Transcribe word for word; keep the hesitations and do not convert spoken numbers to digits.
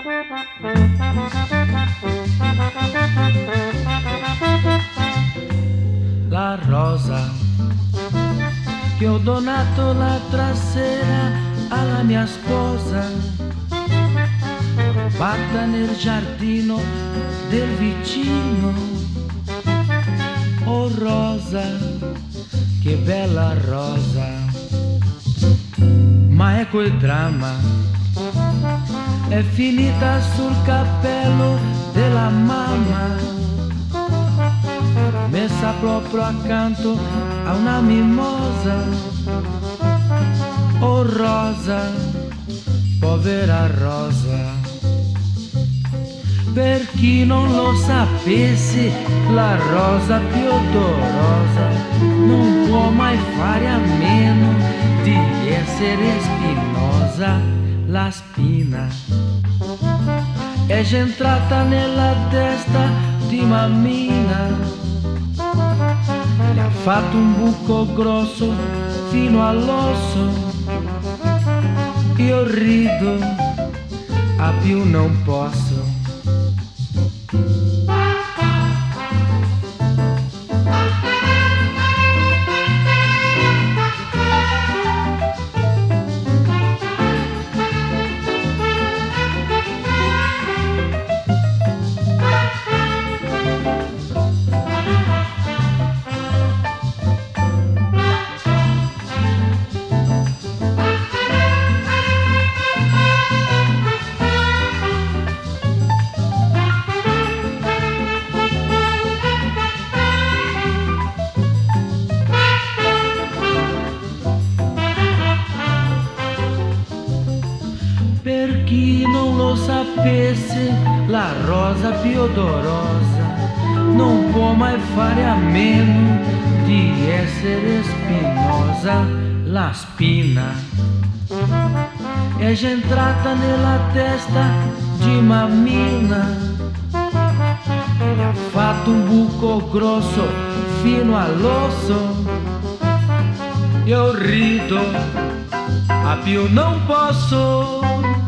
La rosa che ho donato l'altra sera alla mia sposa, rubata nel giardino del vicino. Oh rosa, che bella rosa, ma ecco il dramma, è finita sul cappello della mamma, messa proprio accanto a una mimosa. Oh rosa, povera rosa, per chi non lo sapesse, la rosa più odorosa non può mai fare a meno di essere spinosa. La spina è già entrata nella testa di mammina, le ha fatto un buco grosso fino all'osso. Io rido, a più non posso. Per chi non lo sapesse, la rosa più odorosa non può mai fare a meno di essere spinosa. La spina è già entrata nella testa di mammina, le ha fatto un buco grosso fino all'osso. Io rido, a più non posso.